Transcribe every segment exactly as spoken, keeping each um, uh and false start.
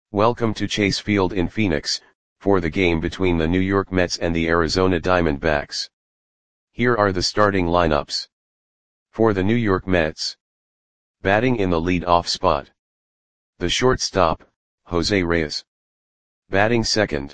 Welcome to Chase Field in Phoenix, for the game between the New York Mets and the Arizona Diamondbacks. Here are the starting lineups. For the New York Mets. Batting in the lead-off spot. The shortstop, Jose Reyes. Batting second.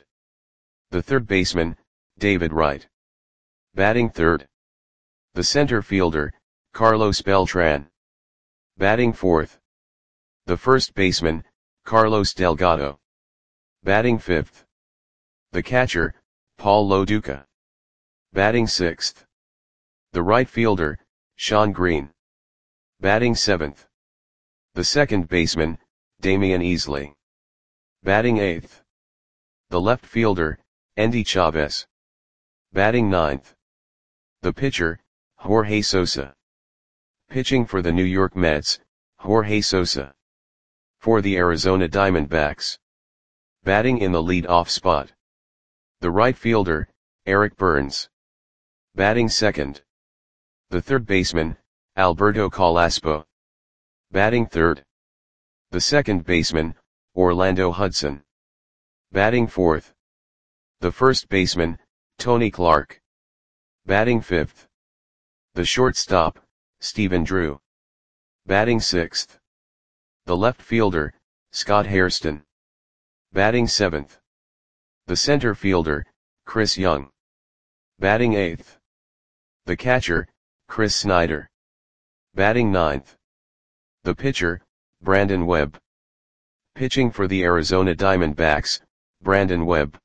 The third baseman, David Wright. Batting third. The center fielder, Carlos Beltran. Batting fourth. The first baseman, Carlos Delgado. Batting fifth. The catcher, Paul Lo Duca. Batting sixth. The right fielder, Shawn Green. Batting seventh. The second baseman, Damian Easley. Batting eighth. The left fielder, Endy Chavez. Batting ninth. The pitcher, Jorge Sosa. Pitching for the New York Mets, Jorge Sosa. For the Arizona Diamondbacks. Batting in the lead-off spot. The right fielder, Eric Burns. Batting second. The third baseman, Alberto Carrasco. Batting third. The second baseman, Orlando Hudson. Batting fourth. The first baseman, Tony Clark. Batting fifth. The shortstop, Stephen Drew. Batting sixth. The left fielder, Scott Hairston. Batting seventh. The center fielder, Chris Young. Batting eighth. The catcher, Chris Snyder. Batting ninth. The pitcher, Brandon Webb. Pitching for the Arizona Diamondbacks, Brandon Webb.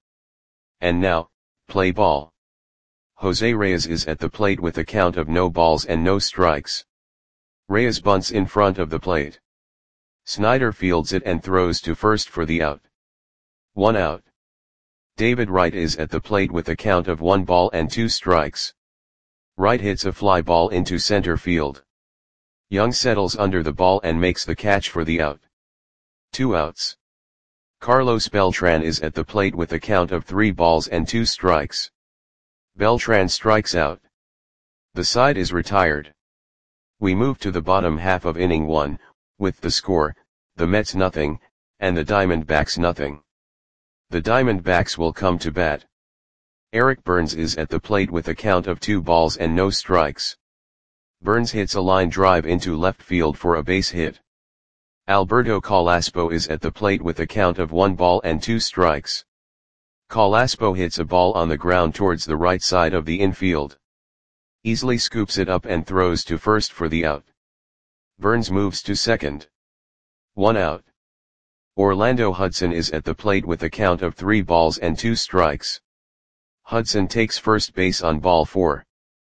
And now, play ball. Jose Reyes is at the plate with a count of no balls and no strikes. Reyes bunts in front of the plate. Snyder fields it and throws to first for the out. One out. David Wright is at the plate with a count of one ball and two strikes. Wright hits a fly ball into center field. Young settles under the ball and makes the catch for the out. Two outs. Carlos Beltran is at the plate with a count of three balls and two strikes. Beltran strikes out. The side is retired. We move to the bottom half of inning one, with the score, the Mets nothing, and the Diamondbacks nothing. The Diamondbacks will come to bat. Eric Burns is at the plate with a count of two balls and no strikes. Burns hits a line drive into left field for a base hit. Alberto Carrasco is at the plate with a count of one ball and two strikes. Carrasco hits a ball on the ground towards the right side of the infield. Easley scoops it up and throws to first for the out. Burns moves to second. One out. Orlando Hudson is at the plate with a count of three balls and two strikes. Hudson takes first base on ball four.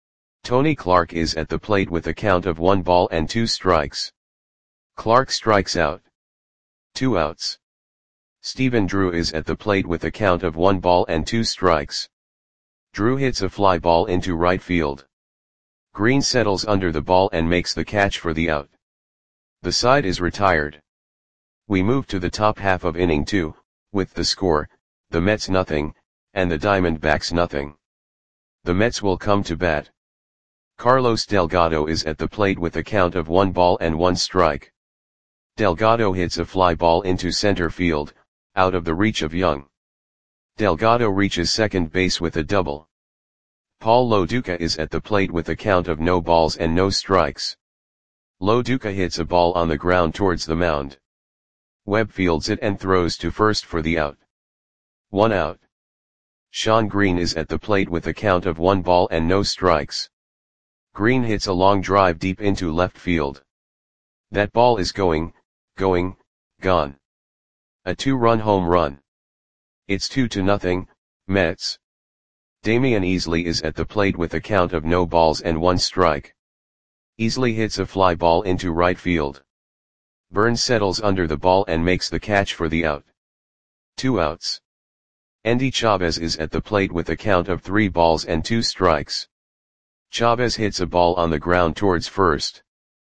Tony Clark is at the plate with a count of one ball and two strikes. Clark strikes out. Two outs. Stephen Drew is at the plate with a count of one ball and two strikes. Drew hits a fly ball into right field. Green settles under the ball and makes the catch for the out. The side is retired. We move to the top half of inning two, with the score, the Mets nothing, and the Diamondbacks nothing. The Mets will come to bat. Carlos Delgado is at the plate with a count of one ball and one strike. Delgado hits a fly ball into center field, out of the reach of Young. Delgado reaches second base with a double. Paul Lo Duca is at the plate with a count of no balls and no strikes. Lo Duca hits a ball on the ground towards the mound. Webb fields it and throws to first for the out. One out. Shawn Green is at the plate with a count of one ball and no strikes. Green hits a long drive deep into left field. That ball is going, going, gone. A two-run home run. It's two to nothing, Mets. Damian Easley is at the plate with a count of no balls and one strike. Easley hits a fly ball into right field. Burns settles under the ball and makes the catch for the out. Two outs. Endy Chavez is at the plate with a count of three balls and two strikes. Chavez hits a ball on the ground towards first.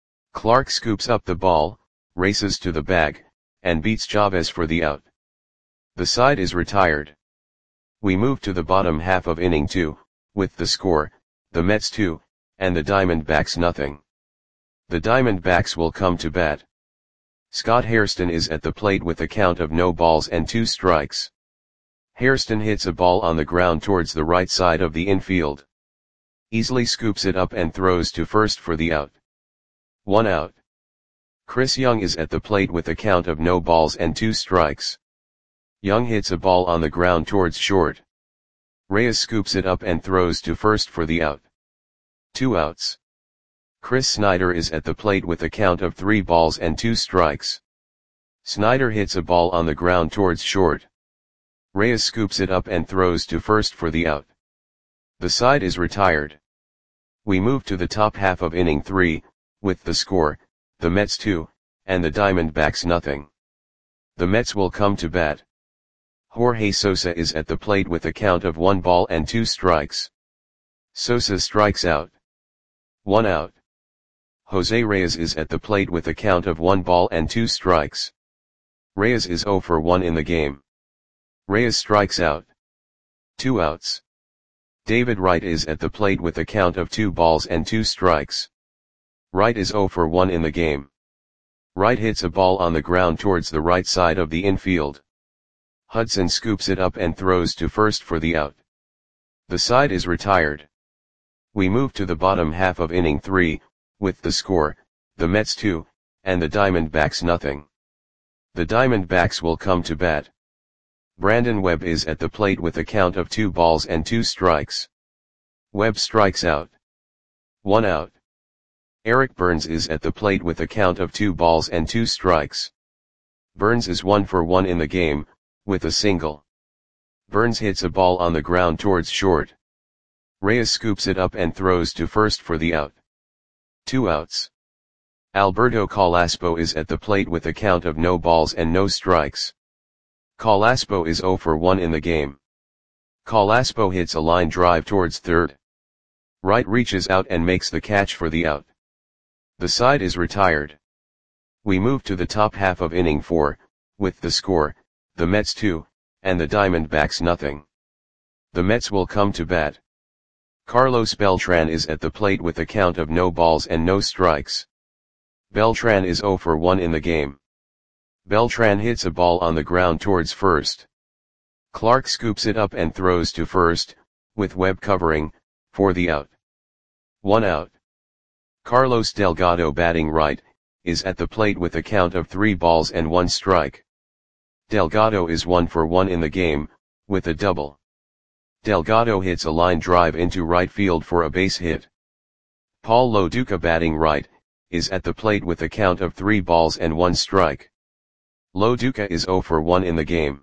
Clark scoops up the ball, races to the bag, and beats Chavez for the out. The side is retired. We move to the bottom half of inning two, with the score, the Mets two, and the Diamondbacks nothing. The Diamondbacks will come to bat. Scott Hairston is at the plate with a count of no balls and two strikes. Hairston hits a ball on the ground towards the right side of the infield. Easily scoops it up and throws to first for the out. One out. Chris Young is at the plate with a count of no balls and two strikes. Young hits a ball on the ground towards short. Reyes scoops it up and throws to first for the out. Two outs. Chris Snyder is at the plate with a count of three balls and two strikes. Snyder hits a ball on the ground towards short. Reyes scoops it up and throws to first for the out. The side is retired. We move to the top half of inning three, with the score, the Mets two, and the Diamondbacks nothing. The Mets will come to bat. Jorge Sosa is at the plate with a count of one ball and two strikes. Sosa strikes out. One out. Jose Reyes is at the plate with a count of one ball and two strikes. Reyes is zero for one in the game. Reyes strikes out. Two outs. David Wright is at the plate with a count of two balls and two strikes. Wright is zero for one in the game. Wright hits a ball on the ground towards the right side of the infield. Hudson scoops it up and throws to first for the out. The side is retired. We move to the bottom half of inning three, with the score, the Mets two, and the Diamondbacks nothing. The Diamondbacks will come to bat. Brandon Webb is at the plate with a count of two balls and two strikes. Webb strikes out. One out. Eric Burns is at the plate with a count of two balls and two strikes. Burns is one for one in the game, with a single. Burns hits a ball on the ground towards short. Reyes scoops it up and throws to first for the out. Two outs. Alberto Calaspo is at the plate with a count of no balls and no strikes. Calaspo is zero for one in the game. Calaspo hits a line drive towards third. Wright reaches out and makes the catch for the out. The side is retired. We move to the top half of inning four, with the score, the Mets two, and the Diamondbacks nothing. The Mets will come to bat. Carlos Beltran is at the plate with a count of no balls and no strikes. Beltran is zero for one in the game. Beltran hits a ball on the ground towards first. Clark scoops it up and throws to first, with Webb covering, for the out. One out. Carlos Delgado batting right, is at the plate with a count of three balls and one strike. Delgado is one for one in the game, with a double. Delgado hits a line drive into right field for a base hit. Paul Lo Duca batting right, is at the plate with a count of three balls and one strike. Lo Duca is zero for one in the game.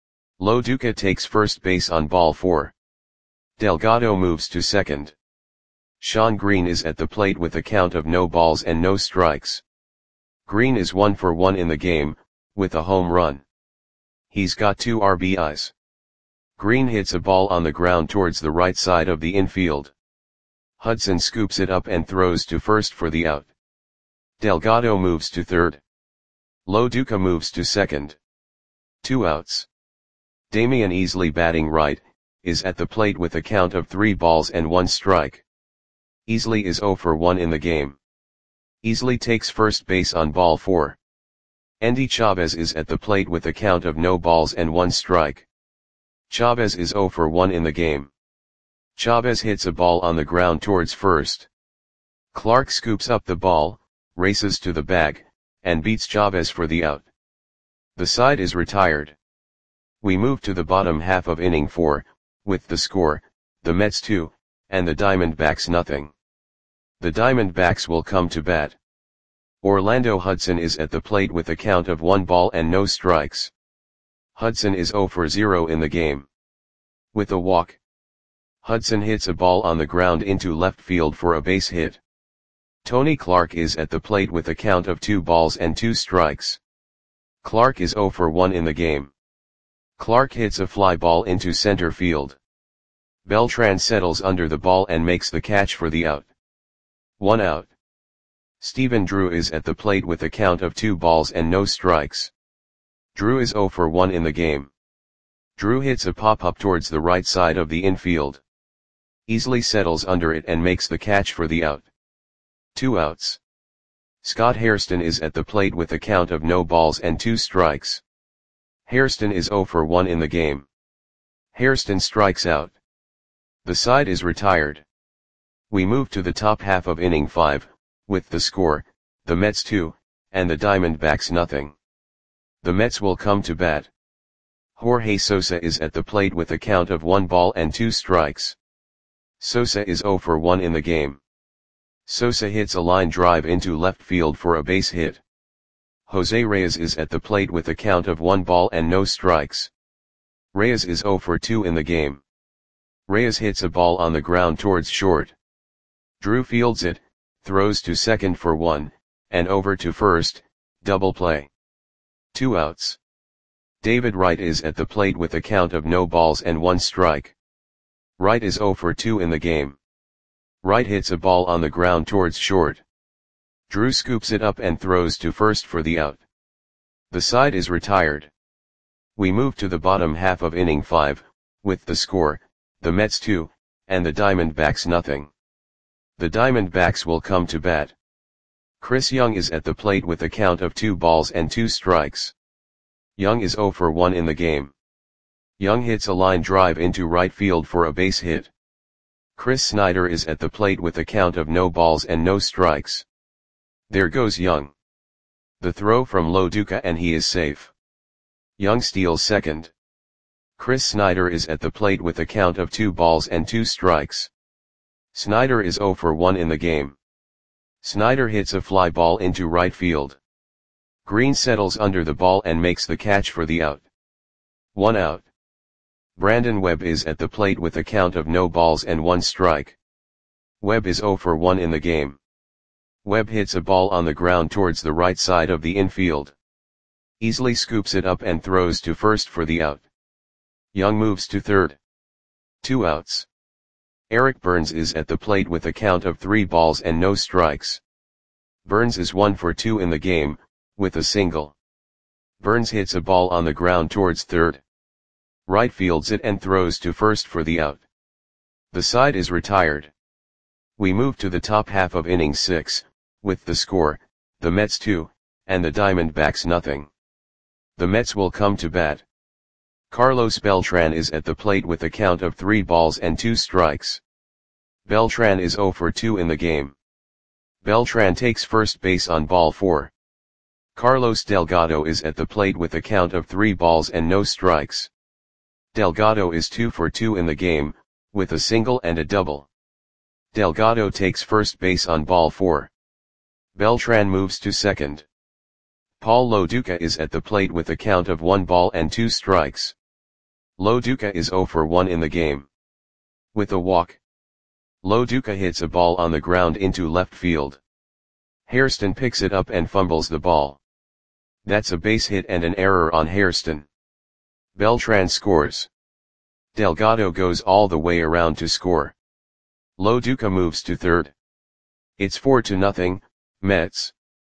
Lo Duca takes first base on ball four. Delgado moves to second. Sean Green is at the plate with a count of no balls and no strikes. Green is one for one in the game, with a home run. He's got two R B Is. Green hits a ball on the ground towards the right side of the infield. Hudson scoops it up and throws to first for the out. Delgado moves to third. Lo Duca moves to second. Two outs. Damian Easley batting right, is at the plate with a count of three balls and one strike. Easley is zero for one in the game. Easley takes first base on ball four. Endy Chavez is at the plate with a count of no balls and one strike. Chavez is zero for one in the game. Chavez hits a ball on the ground towards first. Clark scoops up the ball, races to the bag, and beats Chavez for the out. The side is retired. We move to the bottom half of inning four, with the score, the Mets two, and the Diamondbacks nothing. The Diamondbacks will come to bat. Orlando Hudson is at the plate with a count of one ball and no strikes. Hudson is zero for zero in the game. With a walk. Hudson hits a ball on the ground into left field for a base hit. Tony Clark is at the plate with a count of two balls and two strikes. Clark is zero for one in the game. Clark hits a fly ball into center field. Beltran settles under the ball and makes the catch for the out. One out. Stephen Drew is at the plate with a count of two balls and no strikes. Drew is zero for one in the game. Drew hits a pop-up towards the right side of the infield. Easily settles under it and makes the catch for the out. Two outs. Scott Hairston is at the plate with a count of no balls and two strikes. Hairston is zero for one in the game. Hairston strikes out. The side is retired. We move to the top half of inning five, with the score, the Mets two, and the Diamondbacks nothing. The Mets will come to bat. Jorge Sosa is at the plate with a count of one ball and two strikes. Sosa is zero for one in the game. Sosa hits a line drive into left field for a base hit. Jose Reyes is at the plate with a count of one ball and no strikes. Reyes is zero for two in the game. Reyes hits a ball on the ground towards short. Drew fields it, throws to second for one, and over to first, double play. Two outs. David Wright is at the plate with a count of no balls and one strike. Wright is zero for two in the game. Wright hits a ball on the ground towards short. Drew scoops it up and throws to first for the out. The side is retired. We move to the bottom half of inning five, with the score, the Mets two, and the Diamondbacks nothing. The Diamondbacks will come to bat. Chris Young is at the plate with a count of two balls and two strikes. Young is zero for one in the game. Young hits a line drive into right field for a base hit. Chris Snyder is at the plate with a count of no balls and no strikes. There goes Young. The throw from Lo Duca and he is safe. Young steals second. Chris Snyder is at the plate with a count of two balls and two strikes. Snyder is zero for one in the game. Snyder hits a fly ball into right field. Green settles under the ball and makes the catch for the out. One out. Brandon Webb is at the plate with a count of no balls and one strike. Webb is zero for one in the game. Webb hits a ball on the ground towards the right side of the infield. Easily scoops it up and throws to first for the out. Young moves to third. Two outs. Eric Burns is at the plate with a count of three balls and no strikes. Burns is one for two in the game, with a single. Burns hits a ball on the ground towards third. Right fields it and throws to first for the out. The side is retired. We move to the top half of inning six, with the score, the Mets two, and the Diamondbacks nothing. The Mets will come to bat. Carlos Beltran is at the plate with a count of three balls and two strikes. Beltran is zero for two in the game. Beltran takes first base on ball four. Carlos Delgado is at the plate with a count of three balls and no strikes. Delgado is two for two in the game, with a single and a double. Delgado takes first base on ball four. Beltran moves to second. Paul Lo Duca is at the plate with a count of one ball and two strikes. Lo Duca is zero for one in the game. With a walk. Lo Duca hits a ball on the ground into left field. Hairston picks it up and fumbles the ball. That's a base hit and an error on Hairston. Beltran scores. Delgado goes all the way around to score. Lo Duca moves to third. It's four to nothing, Mets.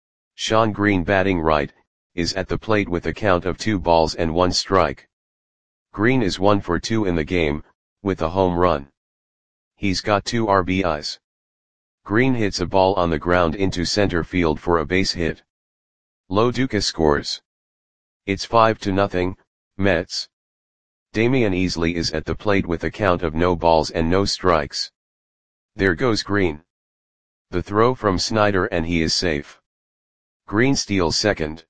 Sean Green batting right, is at the plate with a count of two balls and one strike. Green is one for two in the game, with a home run. He's got two R B Is. Green hits a ball on the ground into center field for a base hit. Lo Duca scores. It's five to nothing, Mets. Damian Easley is at the plate with a count of no balls and no strikes. There goes Green. The throw from Snyder and he is safe. Green steals second.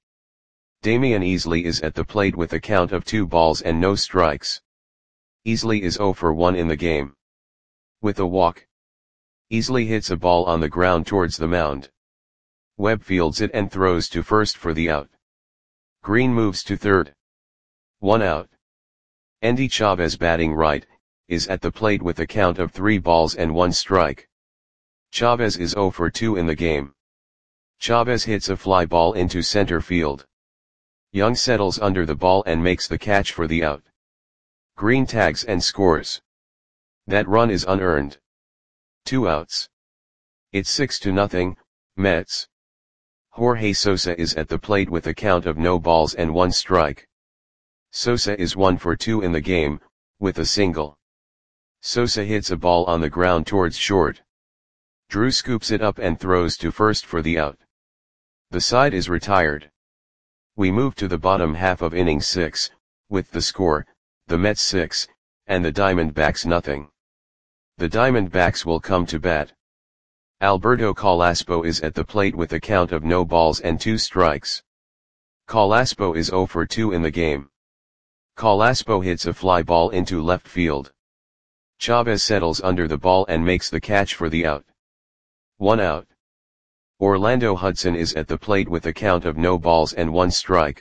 Damian Easley is at the plate with a count of two balls and no strikes. Easley is zero for one in the game. With a walk. Easley hits a ball on the ground towards the mound. Webb fields it and throws to first for the out. Green moves to third. One out. Endy Chavez batting right, is at the plate with a count of three balls and one strike. Chavez is zero for two in the game. Chavez hits a fly ball into center field. Young settles under the ball and makes the catch for the out. Green tags and scores. That run is unearned. Two outs. It's six to nothing, Mets. Jorge Sosa is at the plate with a count of no balls and one strike. Sosa is one for two in the game, with a single. Sosa hits a ball on the ground towards short. Drew scoops it up and throws to first for the out. The side is retired. We move to the bottom half of inning six, with the score, the Mets six, and the Diamondbacks nothing. The Diamondbacks will come to bat. Alberto Carrasco is at the plate with a count of no balls and two strikes. Carrasco is zero for two in the game. Carrasco hits a fly ball into left field. Chavez settles under the ball and makes the catch for the out. One out. Orlando Hudson is at the plate with a count of no balls and one strike.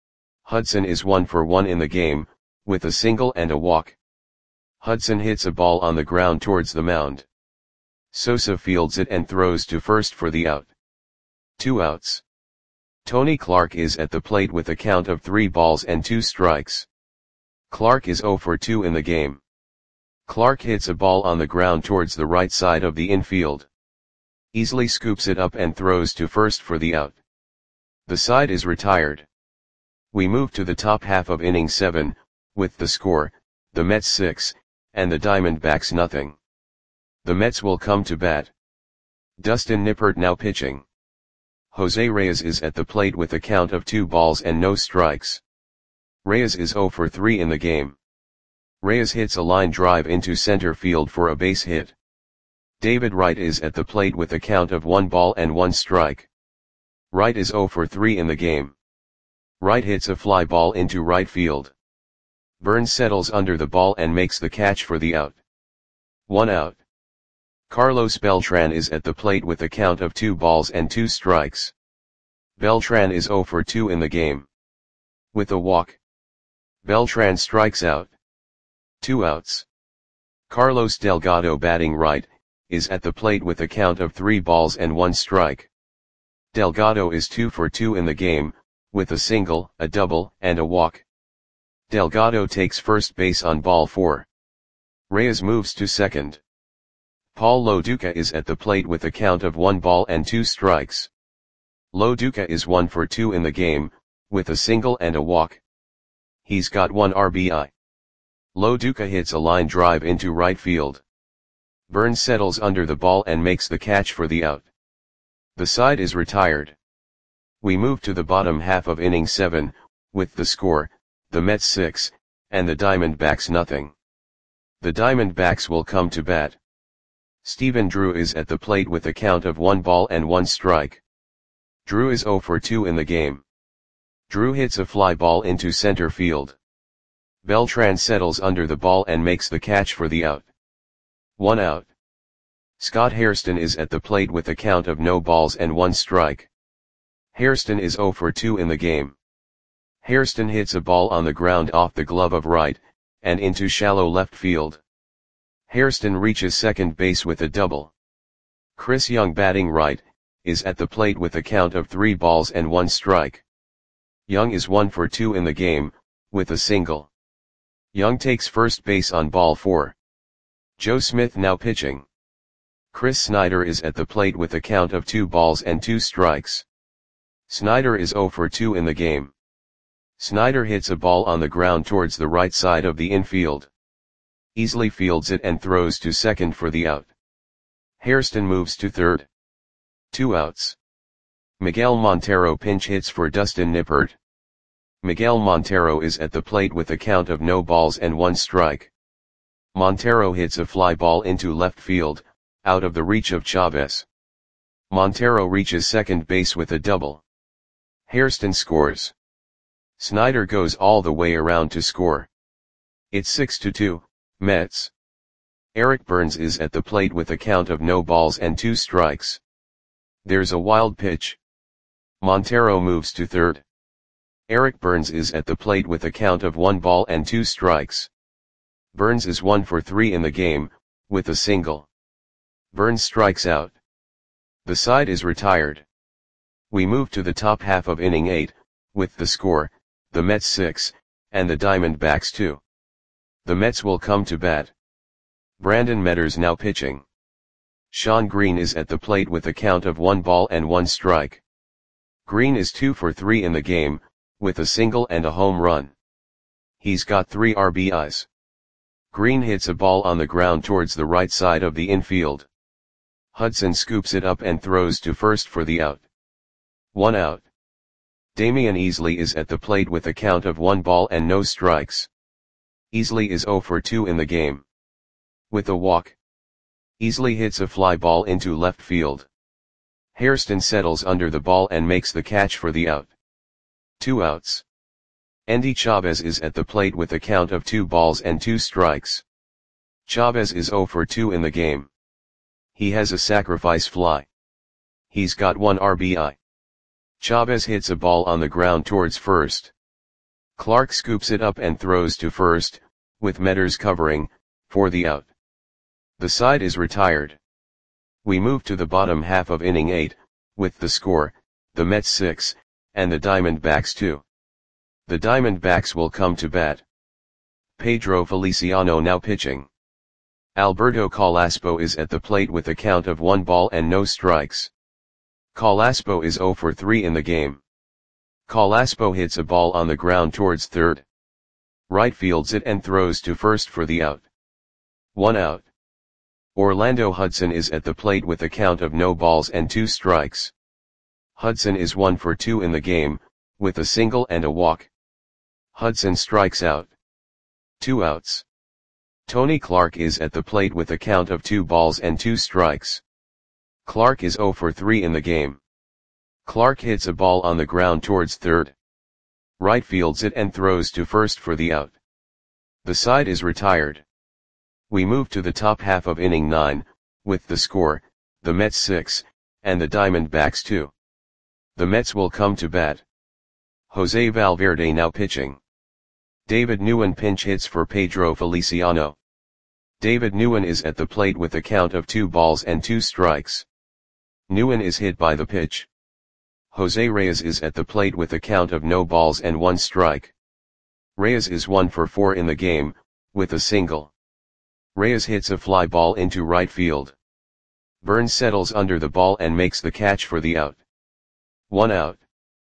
Hudson is one for one in the game, with a single and a walk. Hudson hits a ball on the ground towards the mound. Sosa fields it and throws to first for the out. Two outs. Tony Clark is at the plate with a count of three balls and two strikes. Clark is zero for two in the game. Clark hits a ball on the ground towards the right side of the infield. Easily scoops it up and throws to first for the out. The side is retired. We move to the top half of inning seven, with the score, the Mets six, and the Diamondbacks nothing. The Mets will come to bat. Dustin Nippert now pitching. Jose Reyes is at the plate with a count of two balls and no strikes. Reyes is zero for three in the game. Reyes hits a line drive into center field for a base hit. David Wright is at the plate with a count of one ball and one strike. Wright is zero for three in the game. Wright hits a fly ball into right field. Burns settles under the ball and makes the catch for the out. One out. Carlos Beltran is at the plate with a count of two balls and two strikes. Beltran is zero for two in the game. With a walk, Beltran strikes out. Two outs. Carlos Delgado batting right, is at the plate with a count of three balls and one strike. Delgado is two for two in the game, with a single, a double, and a walk. Delgado takes first base on ball four. Reyes moves to second. Paul Loduca is at the plate with a count of one ball and two strikes. Loduca is one for two in the game, with a single and a walk. He's got one R B I. Loduca hits a line drive into right field. Burns settles under the ball and makes the catch for the out. The side is retired. We move to the bottom half of inning seven, with the score, the Mets six, and the Diamondbacks nothing. The Diamondbacks will come to bat. Stephen Drew is at the plate with a count of one ball and one strike. Drew is zero for two in the game. Drew hits a fly ball into center field. Beltran settles under the ball and makes the catch for the out. One out. Scott Hairston is at the plate with a count of no balls and one strike. Hairston is zero for two in the game. Hairston hits a ball on the ground off the glove of right, and into shallow left field. Hairston reaches second base with a double. Chris Young batting right, is at the plate with a count of three balls and one strike. Young is one for two in the game, with a single. Young takes first base on ball four. Joe Smith now pitching. Chris Snyder is at the plate with a count of two balls and two strikes. Snyder is zero for two in the game. Snyder hits a ball on the ground towards the right side of the infield. Easily fields it and throws to second for the out. Hairston moves to third. Two outs. Miguel Montero pinch hits for Dustin Nippert. Miguel Montero is at the plate with a count of no balls and one strike. Montero hits a fly ball into left field, out of the reach of Chavez. Montero reaches second base with a double. Hairston scores. Snyder goes all the way around to score. It's six to two, Mets. Eric Burns is at the plate with a count of no balls and two strikes. There's a wild pitch. Montero moves to third. Eric Burns is at the plate with a count of one ball and two strikes. Burns is one for three in the game, with a single. Burns strikes out. The side is retired. We move to the top half of inning eight, with the score, the Mets six, and the Diamondbacks two. The Mets will come to bat. Brandon Metters now pitching. Sean Green is at the plate with a count of one ball and one strike. Green is two for three in the game, with a single and a home run. He's got three R B Is. Green hits a ball on the ground towards the right side of the infield. Hudson scoops it up and throws to first for the out. One out. Damian Easley is at the plate with a count of one ball and no strikes. Easley is zero for two in the game. With a walk, Easley hits a fly ball into left field. Hairston settles under the ball and makes the catch for the out. Two outs. Endy Chavez is at the plate with a count of two balls and two strikes. Chavez is zero for two in the game. He has a sacrifice fly. He's got one R B I. Chavez hits a ball on the ground towards first. Clark scoops it up and throws to first, with Metters covering, for the out. The side is retired. We move to the bottom half of inning eight, with the score, the Mets six, and the Diamondbacks two. The Diamondbacks will come to bat. Pedro Feliciano now pitching. Alberto Calaspo is at the plate with a count of one ball and no strikes. Calaspo is zero for three in the game. Calaspo hits a ball on the ground towards third. Right fields it and throws to first for the out. One out. Orlando Hudson is at the plate with a count of no balls and two strikes. Hudson is one for two in the game, with a single and a walk. Hudson strikes out. Two outs. Tony Clark is at the plate with a count of two balls and two strikes. Clark is zero for three in the game. Clark hits a ball on the ground towards third. Right fields it and throws to first for the out. The side is retired. We move to the top half of inning nine, with the score, the Mets six, and the Diamondbacks two. The Mets will come to bat. Jose Valverde now pitching. David Nguyen pinch hits for Pedro Feliciano. David Nguyen is at the plate with a count of two balls and two strikes. Nguyen is hit by the pitch. Jose Reyes is at the plate with a count of no balls and one strike. Reyes is one for four in the game, with a single. Reyes hits a fly ball into right field. Burns settles under the ball and makes the catch for the out. One out.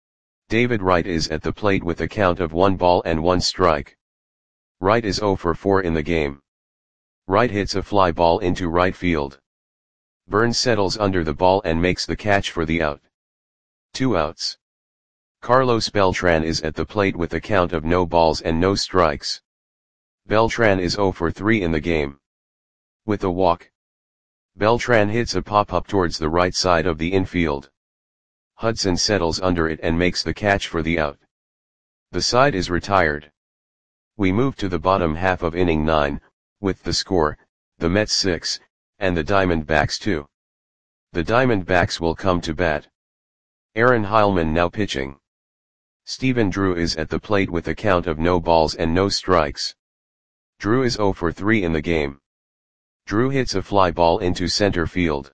David Wright is at the plate with a count of one ball and one strike. Wright is zero for four in the game. Wright hits a fly ball into right field. Burns settles under the ball and makes the catch for the out. Two outs. Carlos Beltran is at the plate with a count of no balls and no strikes. Beltran is zero for three in the game. With a walk, Beltran hits a pop-up towards the right side of the infield. Hudson settles under it and makes the catch for the out. The side is retired. We move to the bottom half of inning nine, with the score, the Mets six, and the Diamondbacks two. The Diamondbacks will come to bat. Aaron Heilman now pitching. Stephen Drew is at the plate with a count of no balls and no strikes. Drew is zero for three in the game. Drew hits a fly ball into center field.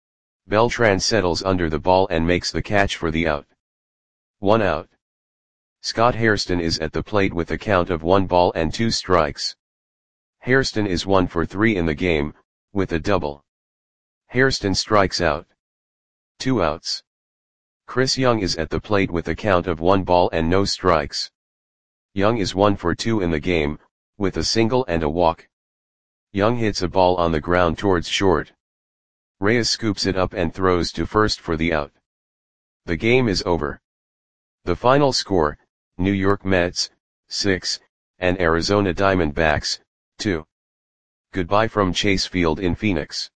Beltran settles under the ball and makes the catch for the out. One out. Scott Hairston is at the plate with a count of one ball and two strikes. Hairston is one for three in the game, with a double. Hairston strikes out. Two outs. Chris Young is at the plate with a count of one ball and no strikes. Young is one for two in the game, with a single and a walk. Young hits a ball on the ground towards short. Reyes scoops it up and throws to first for the out. The game is over. The final score, New York Mets, six, and Arizona Diamondbacks, two. Goodbye from Chase Field in Phoenix.